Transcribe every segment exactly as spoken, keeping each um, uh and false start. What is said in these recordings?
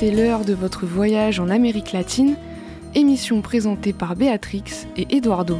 c'est l'heure de votre voyage en Amérique latine, émission présentée par Béatrix et Eduardo.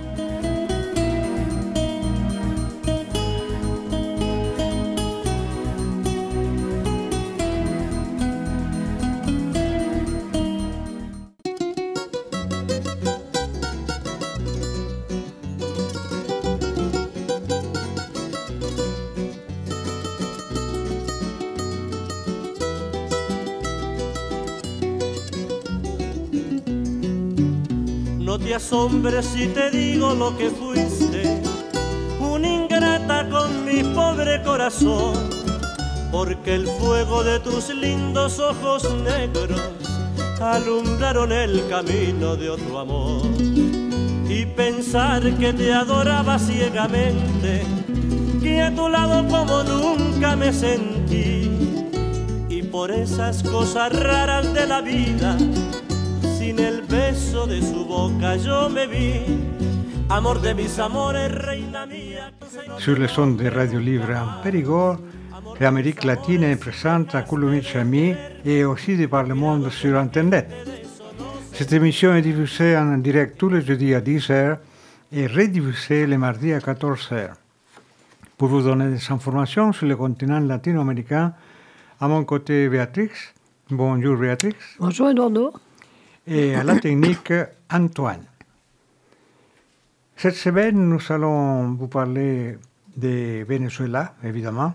No te asombres si te digo lo que fuiste, una ingrata con mi pobre corazón, porque el fuego de tus lindos ojos negros alumbraron el camino de otro amor. Y pensar que te adoraba ciegamente, que a tu lado como nunca me sentí, y por esas cosas raras de la vida, sin el beso de su boca yo me vi, amor de mis amores, reina mía. Sur le son de Radio Libre en Périgord, l'Amérique latine est présente à Coulommiers et aussi de par le monde sur Internet. Cette émission est diffusée en direct tous les jeudis à dix heures et rediffusée les mardis à quatorze heures. Pour vous donner des informations sur le continent latino-américain, à mon côté Béatrix. Bonjour Béatrix. Bonjour Eduardo. Et à la technique, Antoine. Cette semaine, nous allons vous parler de Venezuela, évidemment,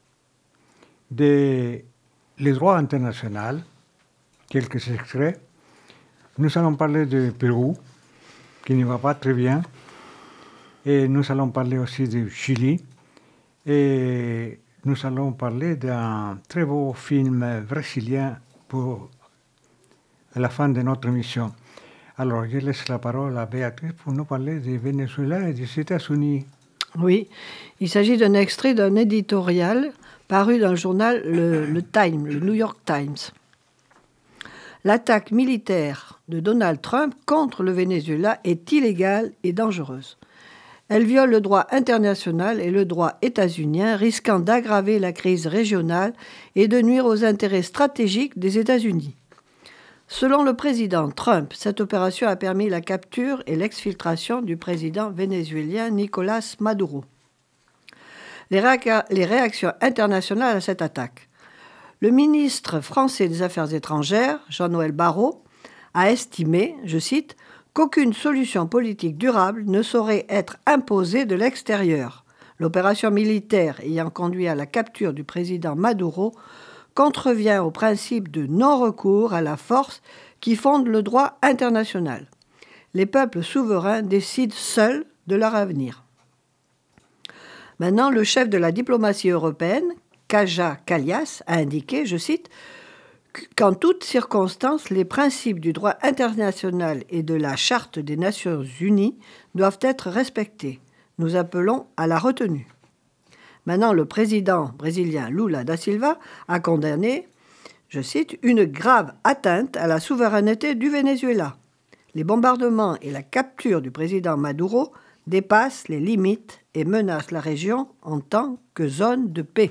de les droits internationaux, quelques extraits. Nous allons parler du Pérou, qui ne va pas très bien, et nous allons parler aussi du Chili, et nous allons parler d'un très beau film brésilien pour à la fin de notre émission. Alors, je laisse la parole à Béatrice pour nous parler du Venezuela et des États-Unis. Oui, il s'agit d'un extrait d'un éditorial paru dans le journal le, le Time, le New York Times. L'attaque militaire de Donald Trump contre le Venezuela est illégale et dangereuse. Elle viole le droit international et le droit états-unien, risquant d'aggraver la crise régionale et de nuire aux intérêts stratégiques des États-Unis. Selon le président Trump, cette opération a permis la capture et l'exfiltration du président vénézuélien Nicolás Maduro. Les, réa- les réactions internationales à cette attaque. Le ministre français des Affaires étrangères, Jean-Noël Barrot, a estimé, je cite, qu'aucune solution politique durable ne saurait être imposée de l'extérieur. L'opération militaire ayant conduit à la capture du président Maduro contrevient au principe de non-recours à la force qui fonde le droit international. Les peuples souverains décident seuls de leur avenir. Maintenant, le chef de la diplomatie européenne, Kaja Kallas, a indiqué, je cite, qu'en toutes circonstances, les principes du droit international et de la Charte des Nations Unies doivent être respectés. Nous appelons à la retenue. Maintenant, le président brésilien Lula da Silva a condamné, je cite, une grave atteinte à la souveraineté du Venezuela. Les bombardements et la capture du président Maduro dépassent les limites et menacent la région en tant que zone de paix.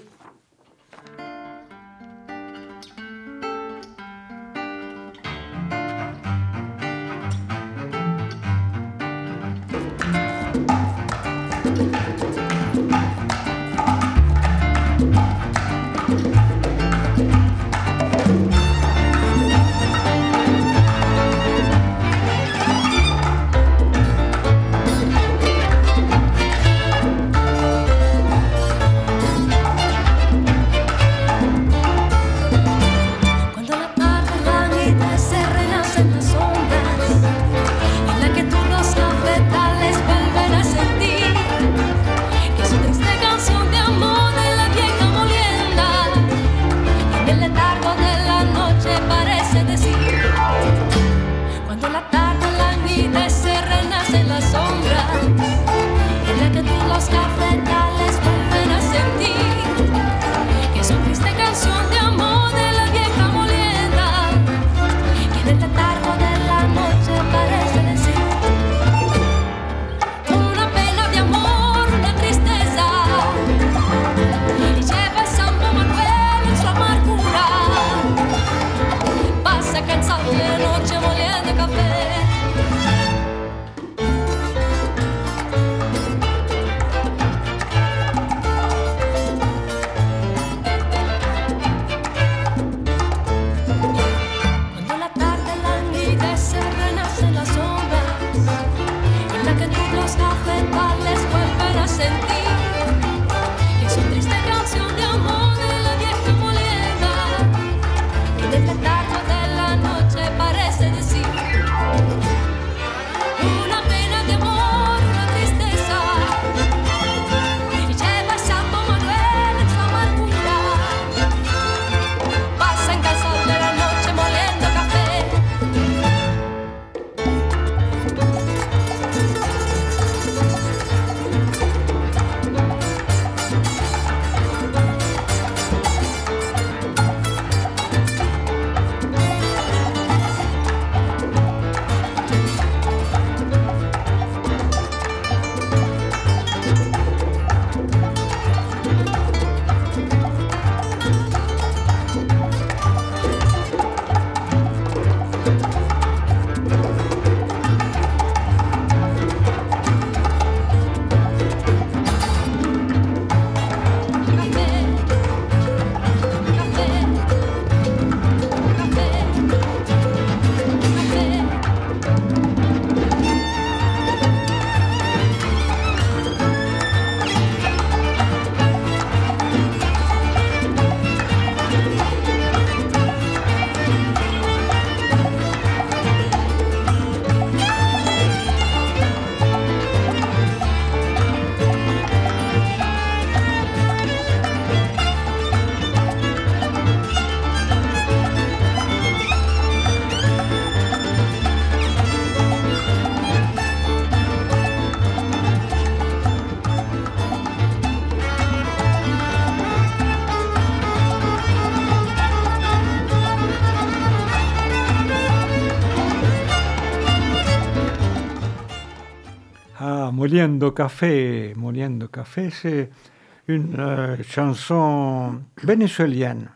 Moliendo Café, Moliendo Café, c'est une euh, chanson vénézuélienne.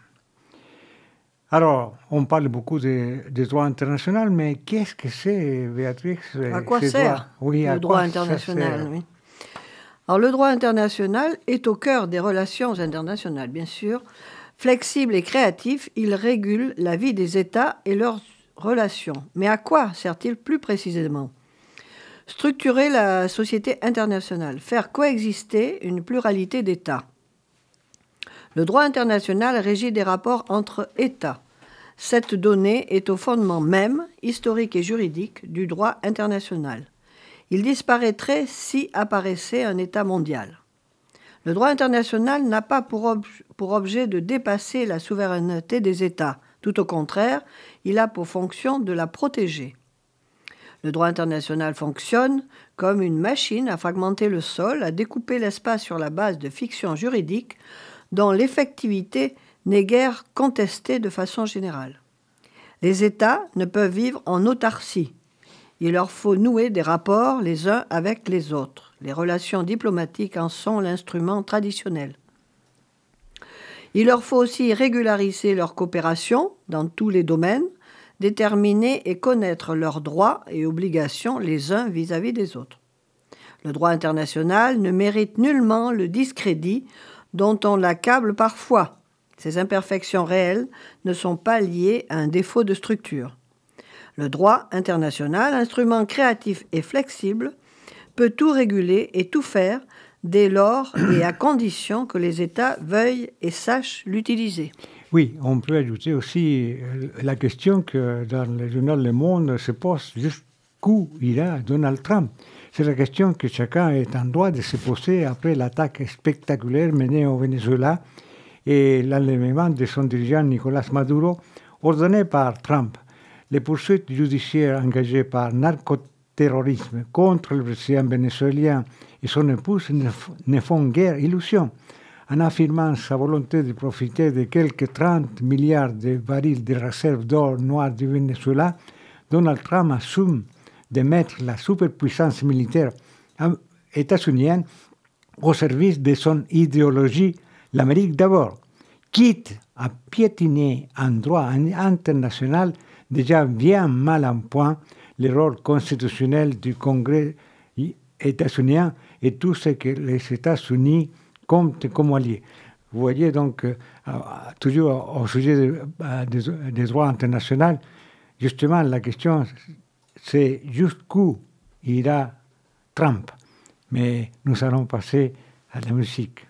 Alors, on parle beaucoup des, des droits internationaux, mais qu'est-ce que c'est, Béatrix? À quoi sert oui, le à droit quoi international oui. Alors, le droit international est au cœur des relations internationales, bien sûr. Flexible et créatif, il régule la vie des États et leurs relations. Mais à quoi sert-il plus précisément? Structurer la société internationale, faire coexister une pluralité d'États. Le droit international régit des rapports entre États. Cette donnée est au fondement même, historique et juridique, du droit international. Il disparaîtrait si apparaissait un État mondial. Le droit international n'a pas pour, ob- pour objet de dépasser la souveraineté des États. Tout au contraire, il a pour fonction de la protéger. Le droit international fonctionne comme une machine à fragmenter le sol, à découper l'espace sur la base de fictions juridiques dont l'effectivité n'est guère contestée de façon générale. Les États ne peuvent vivre en autarcie. Il leur faut nouer des rapports les uns avec les autres. Les relations diplomatiques en sont l'instrument traditionnel. Il leur faut aussi régulariser leur coopération dans tous les domaines, déterminer et connaître leurs droits et obligations les uns vis-à-vis des autres. Le droit international ne mérite nullement le discrédit dont on l'accable parfois. Ces imperfections réelles ne sont pas liées à un défaut de structure. Le droit international, instrument créatif et flexible, peut tout réguler et tout faire dès lors et à condition que les États veuillent et sachent l'utiliser. Oui, on peut ajouter aussi la question que dans le journal Le Monde se pose jusqu'où ira Donald Trump. C'est la question que chacun est en droit de se poser après l'attaque spectaculaire menée au Venezuela et l'enlèvement de son dirigeant Nicolas Maduro, ordonné par Trump. Les poursuites judiciaires engagées par narcoterrorisme contre le président vénézuélien et son épouse ne, f- ne font guère illusion. En affirmant sa volonté de profiter de quelques trente milliards de barils de réserves d'or noir du Venezuela, Donald Trump assume de mettre la superpuissance militaire états-unienne au service de son idéologie, l'Amérique d'abord, quitte à piétiner un droit international déjà bien mal en point, le rôle constitutionnel du Congrès états-unien et tout ce que les États-Unis comptent comme alliés. Vous voyez donc, euh, toujours au sujet de, euh, des, des droits internationaux, justement la question c'est jusqu'où ira Trump. Mais nous allons passer à la musique.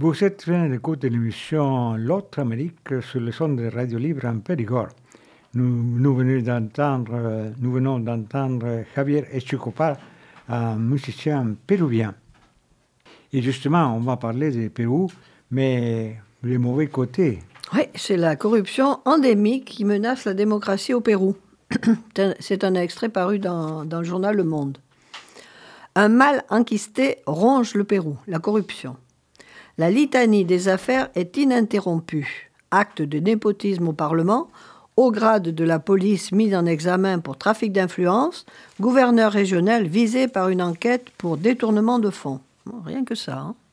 Vous êtes bien à l'écoute de l'émission L'autre Amérique sur le son de Radio Libre en Périgord. Nous, nous, venons d'entendre, nous venons d'entendre Javier Echecopa, un musicien péruvien. Et justement, on va parler du Pérou, mais le mauvais côté. Oui, c'est la corruption endémique qui menace la démocratie au Pérou. C'est un extrait paru dans, dans le journal Le Monde. Un mal enquisté ronge le Pérou, la corruption. La litanie des affaires est ininterrompue. Acte de népotisme au Parlement, haut grade de la police mis en examen pour trafic d'influence, gouverneur régional visé par une enquête pour détournement de fonds. Bon, rien que ça. Hein.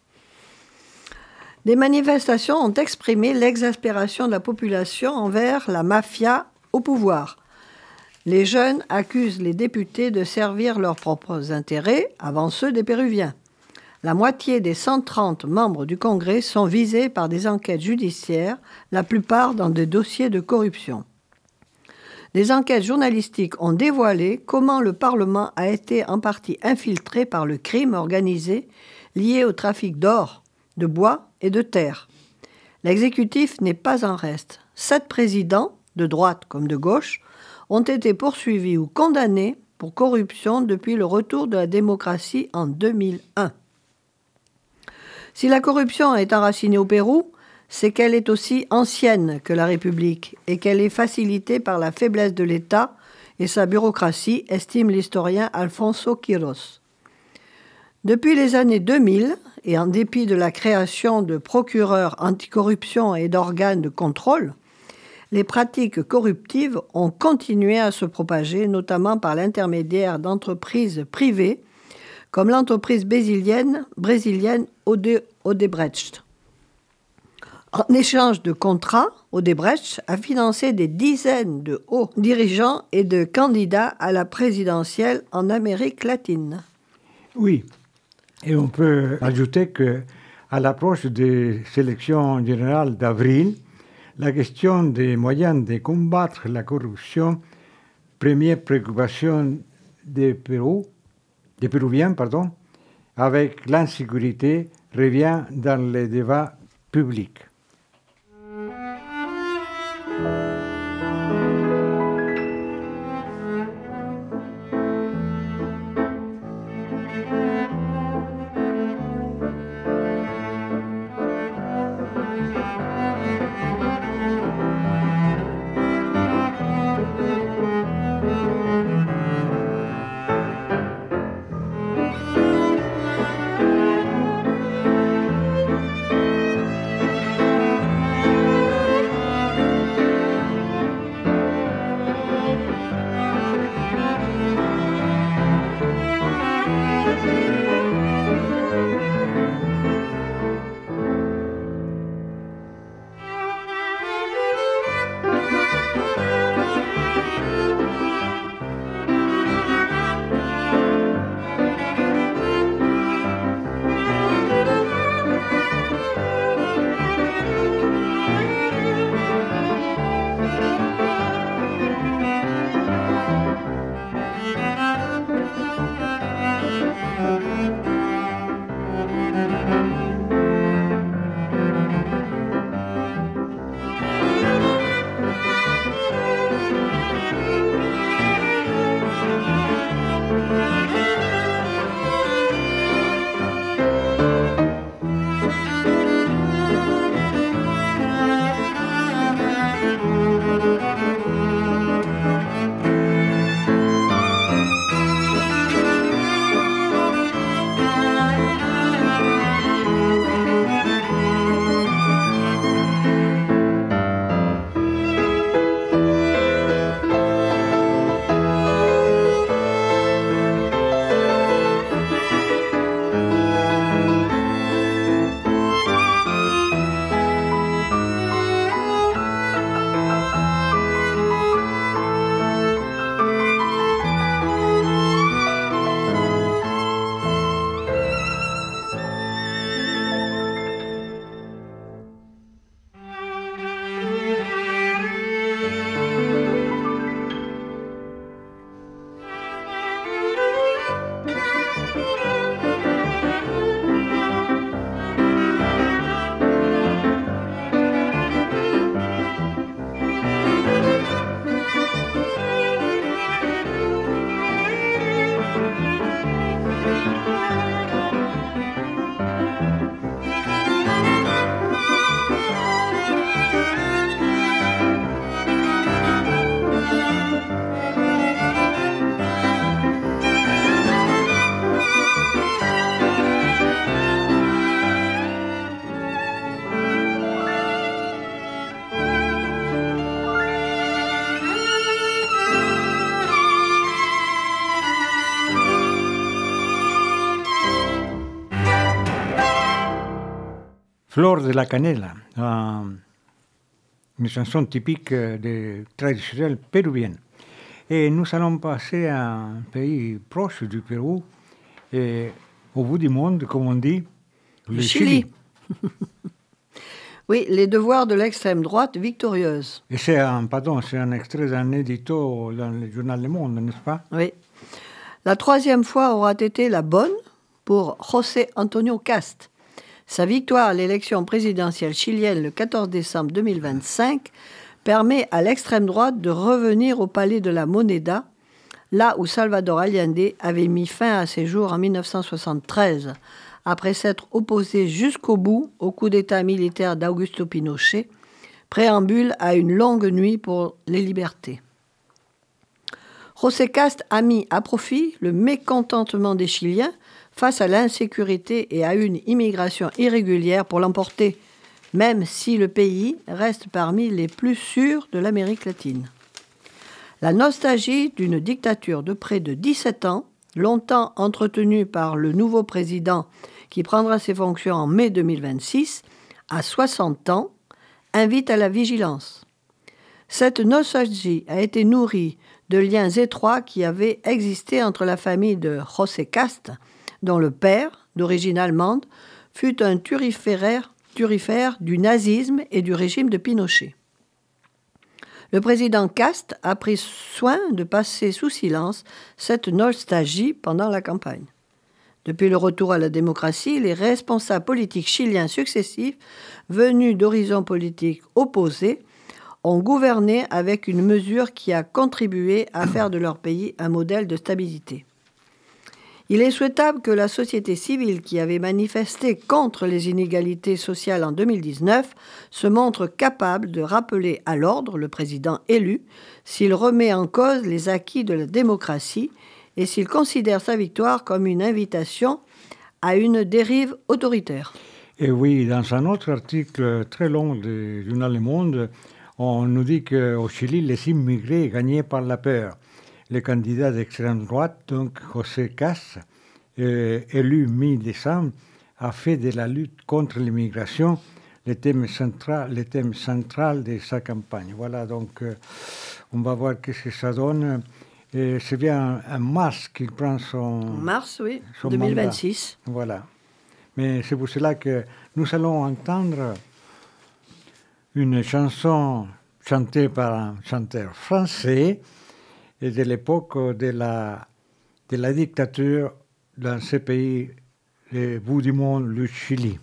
Des manifestations ont exprimé l'exaspération de la population envers la mafia au pouvoir. Les jeunes accusent les députés de servir leurs propres intérêts avant ceux des Péruviens. La moitié des cent trente membres du Congrès sont visés par des enquêtes judiciaires, la plupart dans des dossiers de corruption. Des enquêtes journalistiques ont dévoilé comment le Parlement a été en partie infiltré par le crime organisé lié au trafic d'or, de bois et de terre. L'exécutif n'est pas en reste. Sept présidents, de droite comme de gauche, ont été poursuivis ou condamnés pour corruption depuis le retour de la démocratie en deux mille un. Si la corruption est enracinée au Pérou, c'est qu'elle est aussi ancienne que la République et qu'elle est facilitée par la faiblesse de l'État et sa bureaucratie, estime l'historien Alfonso Quiros. Depuis les années deux mille, et en dépit de la création de procureurs anticorruption et d'organes de contrôle, les pratiques corruptives ont continué à se propager, notamment par l'intermédiaire d'entreprises privées, comme l'entreprise brésilienne, brésilienne Ode, Odebrecht. En échange de contrats, Odebrecht a financé des dizaines de hauts dirigeants et de candidats à la présidentielle en Amérique latine. Oui, et on peut ajouter qu'à l'approche des élections générales d'avril, la question des moyens de combattre la corruption, première préoccupation des Pérou, des Péruviens, pardon, avec l'insécurité, revient dans les débats publics. Flor de la Canela, euh, une chanson typique de, traditionnelle péruvienne. Et nous allons passer à un pays proche du Pérou, et au bout du monde, comme on dit, le, le Chili. Chili. Oui, les devoirs de l'extrême droite victorieuse. Et c'est un, pardon, c'est un extrait d'un édito dans le journal Le Monde, n'est-ce pas? Oui. La troisième fois aura été la bonne pour José Antonio Cast. Sa victoire à l'élection présidentielle chilienne le quatorze décembre deux mille vingt-cinq permet à l'extrême droite de revenir au palais de la Moneda, là où Salvador Allende avait mis fin à ses jours en mille neuf cent soixante-treize, après s'être opposé jusqu'au bout au coup d'État militaire d'Augusto Pinochet, préambule à une longue nuit pour les libertés. José Cast a mis à profit le mécontentement des Chiliens face à l'insécurité et à une immigration irrégulière pour l'emporter, même si le pays reste parmi les plus sûrs de l'Amérique latine. La nostalgie d'une dictature de près de dix-sept ans, longtemps entretenue par le nouveau président qui prendra ses fonctions en mai deux mille vingt-six, à soixante ans, invite à la vigilance. Cette nostalgie a été nourrie de liens étroits qui avaient existé entre la famille de José Cast, dont le père, d'origine allemande, fut un turiféraire, turifère du nazisme et du régime de Pinochet. Le président Cast a pris soin de passer sous silence cette nostalgie pendant la campagne. Depuis le retour à la démocratie, les responsables politiques chiliens successifs, venus d'horizons politiques opposés, ont gouverné avec une mesure qui a contribué à faire de leur pays un modèle de stabilité. Il est souhaitable que la société civile qui avait manifesté contre les inégalités sociales en deux mille dix-neuf se montre capable de rappeler à l'ordre le président élu s'il remet en cause les acquis de la démocratie et s'il considère sa victoire comme une invitation à une dérive autoritaire. Et oui, dans un autre article très long du journal Le Monde, on nous dit qu'au Chili, les immigrés gagnaient par la peur. Le candidat d'extrême droite, donc José Cast, euh, élu mi-décembre, a fait de la lutte contre l'immigration le thème central, le thème central de sa campagne. Voilà, donc euh, on va voir ce que ça donne. Et c'est bien en mars qu'il prend son mars, oui, son deux mille vingt-six. Mandat. Voilà. Mais c'est pour cela que nous allons entendre une chanson chantée par un chanteur français et de l'époque de la, de la dictature dans ce pays, le bout du monde, le Chili.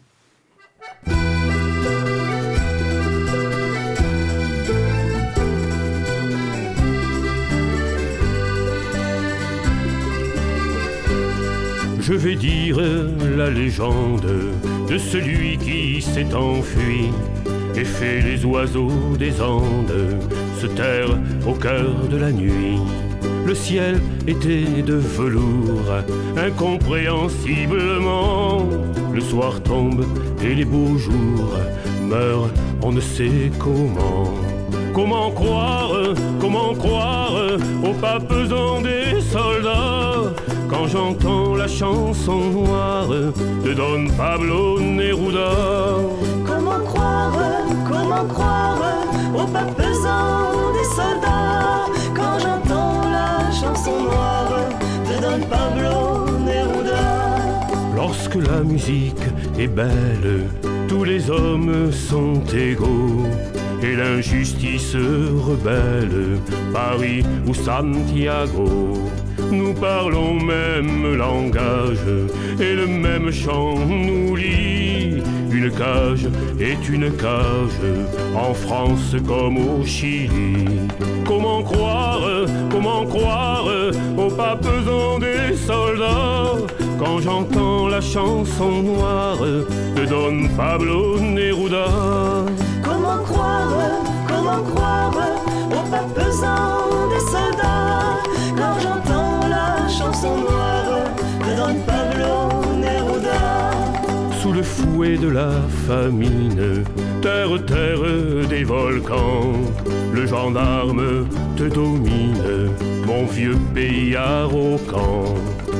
Je vais dire la légende de celui qui s'est enfui et fait les oiseaux des Andes se taire au cœur de la nuit. Le ciel était de velours, incompréhensiblement. Le soir tombe et les beaux jours meurent, on ne sait comment. Comment croire, comment croire aux pas pesants des soldats quand j'entends la chanson noire de Don Pablo Neruda. Comment croire, comment croire aux pas pesants des soldats quand j'entends la chanson noire de Don Pablo Neruda. Lorsque la musique est belle, tous les hommes sont égaux et l'injustice rebelle, Paris ou Santiago. Nous parlons même langage et le même chant nous lie. Une cage est une cage, en France comme au Chili. Comment croire, comment croire aux pas pesants des soldats quand j'entends la chanson noire de Don Pablo Neruda. Comment croire, comment croire aux pas pesants des soldats quand j'entends la chanson noire de Don Pablo Neruda. Sous le fouet de la famine, terre, terre des volcans, le gendarme te domine, mon vieux pays arrogant.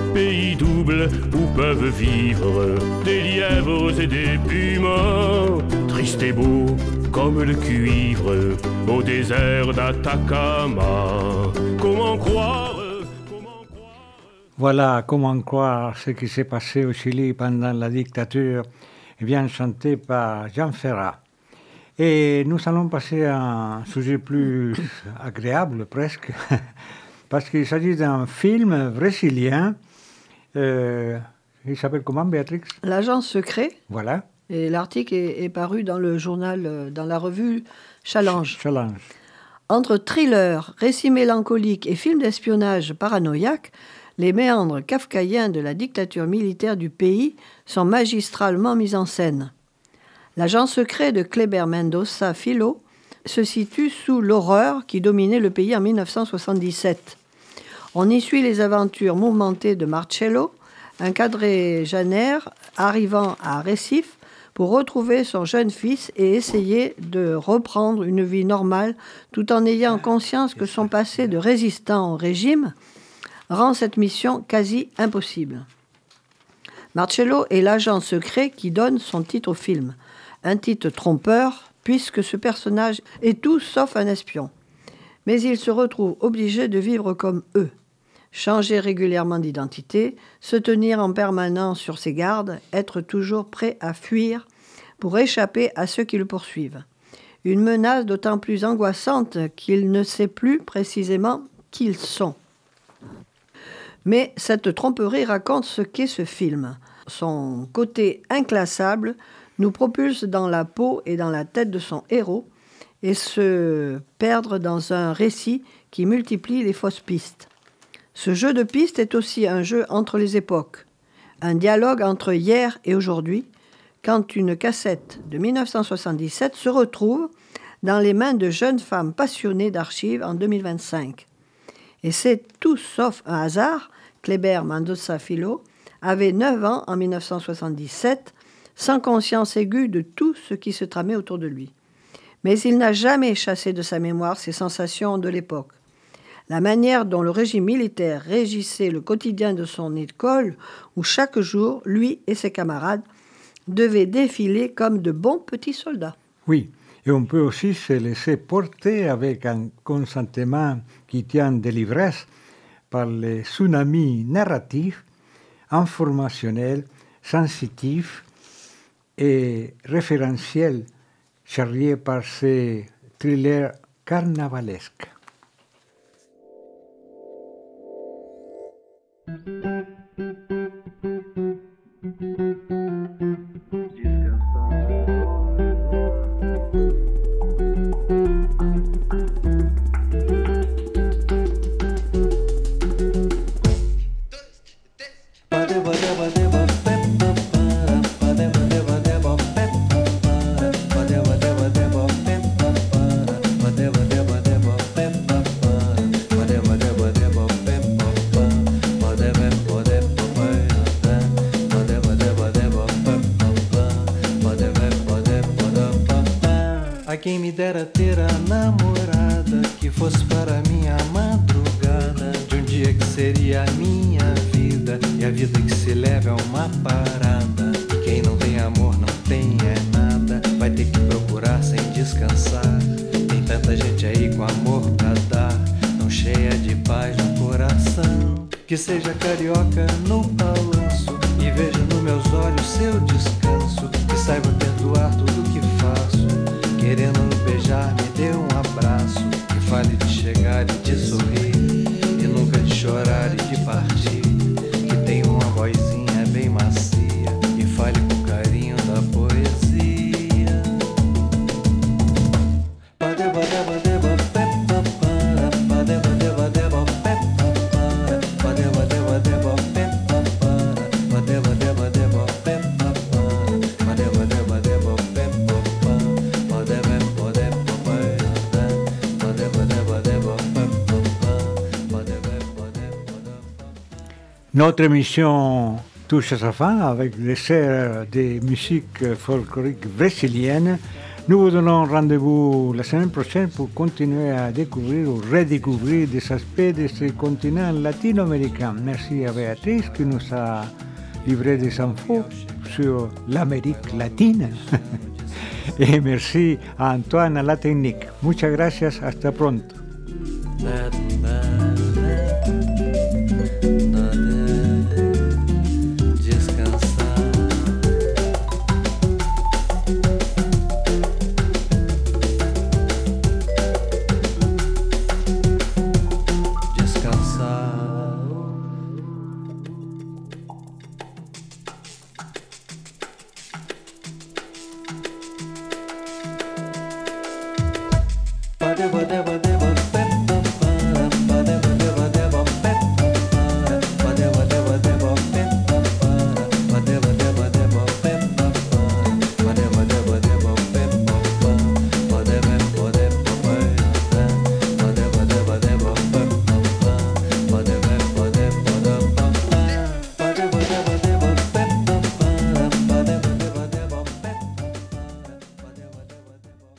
pays double où peuvent vivre des lièvres et des pumas, triste et beau comme le cuivre au désert d'Atacama. Comment croire, comment croire... Voilà, comment croire ce qui s'est passé au Chili pendant la dictature, bien chanté par Jean Ferrat. Et nous allons passer à un sujet plus agréable presque, parce qu'il s'agit d'un film brésilien. Euh, il s'appelle comment, Béatrix? L'agent secret. Voilà. Et l'article est, est paru dans le journal, dans la revue Challenge. Challenge. Entre thriller, récit mélancolique et film d'espionnage paranoïaque, les méandres kafkaïens de la dictature militaire du pays sont magistralement mis en scène. L'agent secret de Kleber Mendonça Filho se situe sous l'horreur qui dominait le pays en dix-neuf cent soixante-dix-sept. On y suit les aventures mouvementées de Marcelo, un quadragénaire arrivant à Recife pour retrouver son jeune fils et essayer de reprendre une vie normale tout en ayant conscience que son passé de résistant au régime rend cette mission quasi impossible. Marcelo est l'agent secret qui donne son titre au film. Un titre trompeur, puisque ce personnage est tout sauf un espion. Mais il se retrouve obligé de vivre comme eux, changer régulièrement d'identité, se tenir en permanence sur ses gardes, être toujours prêt à fuir pour échapper à ceux qui le poursuivent. Une menace d'autant plus angoissante qu'il ne sait plus précisément qui ils sont. Mais cette tromperie raconte ce qu'est ce film. Son côté inclassable nous propulse dans la peau et dans la tête de son héros et se perdre dans un récit qui multiplie les fausses pistes. Ce jeu de pistes est aussi un jeu entre les époques, un dialogue entre hier et aujourd'hui, quand une cassette de dix-neuf cent soixante-dix-sept se retrouve dans les mains de jeunes femmes passionnées d'archives en deux mille vingt-cinq. Et c'est tout sauf un hasard, Kleber Mendonça Filho avait neuf ans en dix-neuf cent soixante-dix-sept, sans conscience aiguë de tout ce qui se tramait autour de lui. Mais il n'a jamais chassé de sa mémoire ces sensations de l'époque. La manière dont le régime militaire régissait le quotidien de son école, où chaque jour, lui et ses camarades devaient défiler comme de bons petits soldats. Oui, et on peut aussi se laisser porter avec un consentement qui tient de l'ivresse par les tsunamis narratifs, informationnels, sensitifs et référentiels charriés par ces thrillers carnavalesques. Quem me dera ter a namorada que fosse para minha madrugada de um dia que seria a minha vida e a vida que se leva é uma parada. Quem não tem amor não tem é nada, vai ter que procurar sem descansar. Tem tanta gente aí com amor pra dar, tão cheia de paz no coração. Que seja carioca no balanço e veja nos meus olhos seu descanso, que saiba perdoar tudo que faço. Querendo me beijar, me dê um abraço, que fale de chegar e de sorrir, e nunca de chorar e de partir, que tem uma vozinha bem macia, e fale com carinho da poesia. Notre émission touche à sa fin avec des serres des musiques folkloriques brésiliennes Nous vous donnons rendez-vous la semaine prochaine pour continuer à découvrir ou redécouvrir des aspects de ce continent latino-américain. Merci à Béatrice qui nous a livré des infos sur l'Amérique latine. Et merci à Antoine à la technique. Muchas gracias, hasta pronto. Ba-da-ba-da-ba